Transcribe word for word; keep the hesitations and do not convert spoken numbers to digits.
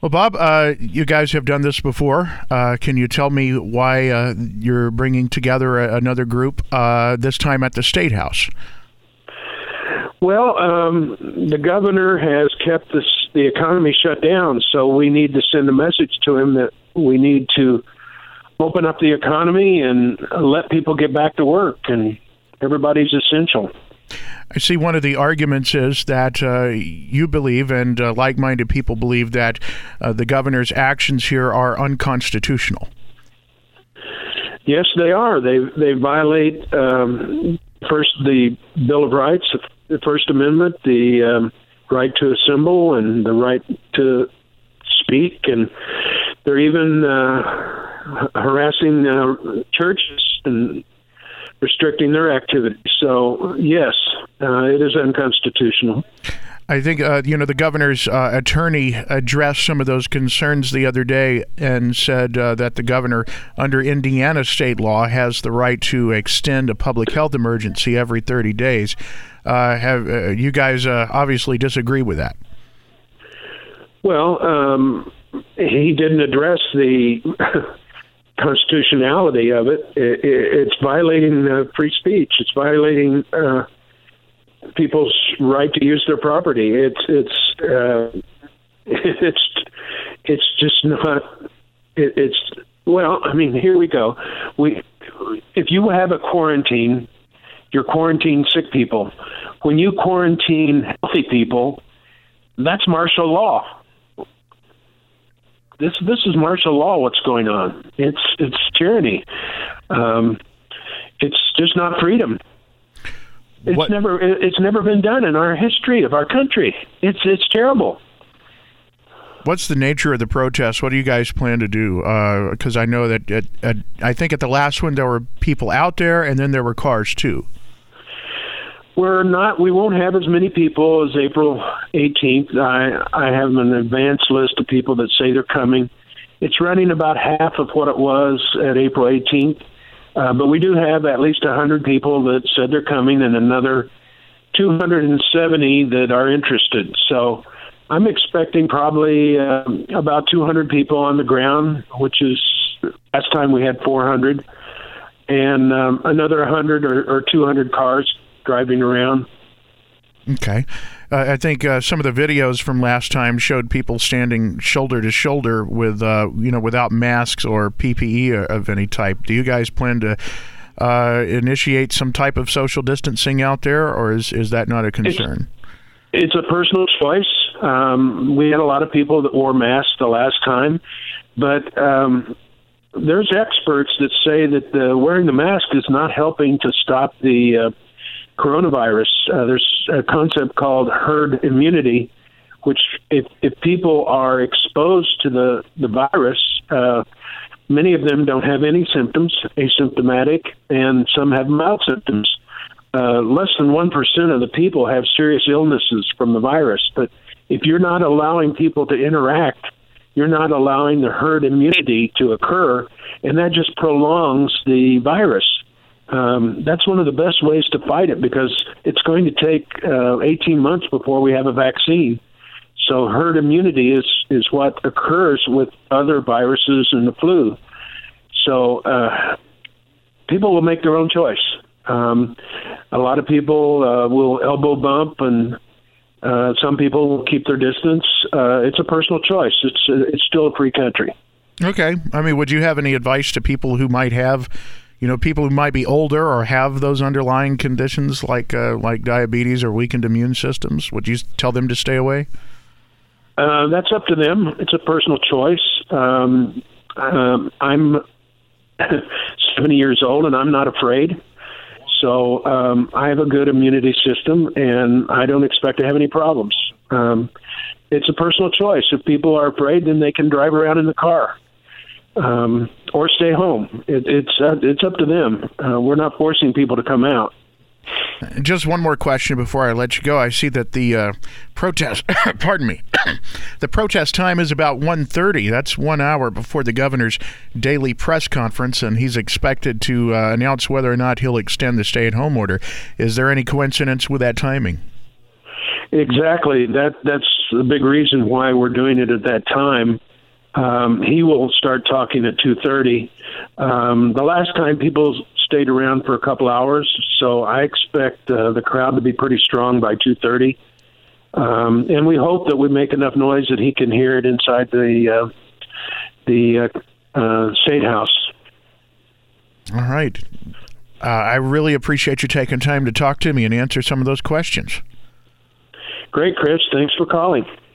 Well, Bob, uh, you guys have done this before. Uh, can you tell me why uh, you're bringing together a, another group, uh, this time at the State House? Well, um, the governor has kept this, the economy shut down, so we need to send a message to him that we need to open up the economy and let people get back to work, and everybody's essential. I see one of the arguments is that uh, you believe, and uh, like-minded people believe, that uh, the governor's actions here are unconstitutional. Yes, they are. They they violate um, first the Bill of Rights, the First Amendment, the um, right to assemble, and the right to speak, and they're even uh, harassing uh, churches and restricting their activities. So, yes, uh, it is unconstitutional. I think, uh, you know, the governor's uh, attorney addressed some of those concerns the other day and said uh, that the governor, under Indiana state law, has the right to extend a public health emergency every thirty days. Uh, have uh, you guys uh, obviously disagree with that? Well, um, he didn't address the constitutionality of it. it, it it's violating uh, free speech. It's violating uh, people's right to use their property. It's it's uh, it's it's just not. It, it's well. I mean, here we go. We if you have a quarantine, you're quarantining sick people. When you quarantine healthy people, that's martial law. This this is martial law. What's going on? It's it's tyranny. Um, it's just not freedom. It's what? never it's never been done in our history of our country. It's it's terrible. What's the nature of the protest? What do you guys plan to do? Because uh, I know that at, at, I think at the last one there were people out there, and then there were cars too. We're not. We won't have as many people as April eighteenth. I I have an advanced list of people that say they're coming. It's running about half of what it was at April eighteenth, uh, but we do have at least one hundred people that said they're coming, and another two hundred seventy that are interested. So I'm expecting probably uh, about two hundred people on the ground, which is last time we had four hundred, and um, another one hundred or, or two hundred cars driving around. Okay. Uh, I think uh, some of the videos from last time showed people standing shoulder to shoulder with, uh, you know, without masks or P P E of any type. Do you guys plan to uh, initiate some type of social distancing out there, or is, is that not a concern? It's, it's a personal choice. Um, we had a lot of people that wore masks the last time, but um, there's experts that say that the, wearing the mask is not helping to stop the uh, coronavirus. Uh, there's a concept called herd immunity, which if, if people are exposed to the, the virus, uh, many of them don't have any symptoms, asymptomatic, and some have mild symptoms. Uh, less than one percent of the people have serious illnesses from the virus. But if you're not allowing people to interact, you're not allowing the herd immunity to occur, and that just prolongs the virus. Um, that's one of the best ways to fight it, because it's going to take uh, eighteen months before we have a vaccine. So herd immunity is, is what occurs with other viruses and the flu. So uh, people will make their own choice. Um, a lot of people uh, will elbow bump, and uh, some people will keep their distance. Uh, it's a personal choice. It's it's still a free country. Okay. I mean, would you have any advice to people who might have, you know, people who might be older or have those underlying conditions like uh, like diabetes or weakened immune systems? Would you tell them to stay away? Uh, that's up to them. It's a personal choice. Um, um, I'm seventy years old, and I'm not afraid. So um, I have a good immunity system, and I don't expect to have any problems. Um, it's a personal choice. If people are afraid, then they can drive around in the car. Um, or stay home. It, it's uh, it's up to them. Uh, we're not forcing people to come out. Just one more question before I let you go. I see that the uh, protest, pardon me, the protest time is about one thirty. That's one hour before the governor's daily press conference, and he's expected to uh, announce whether or not he'll extend the stay-at-home order. Is there any coincidence with that timing? Exactly. That that's the big reason why we're doing it at that time. Um, he will start talking at two thirty. Um, the last time people stayed around for a couple hours, so I expect uh, the crowd to be pretty strong by two thirty. Um, and we hope that we make enough noise that he can hear it inside the uh, the uh, uh, State House. All right. Uh, I really appreciate you taking time to talk to me and answer some of those questions. Great, Chris. Thanks for calling.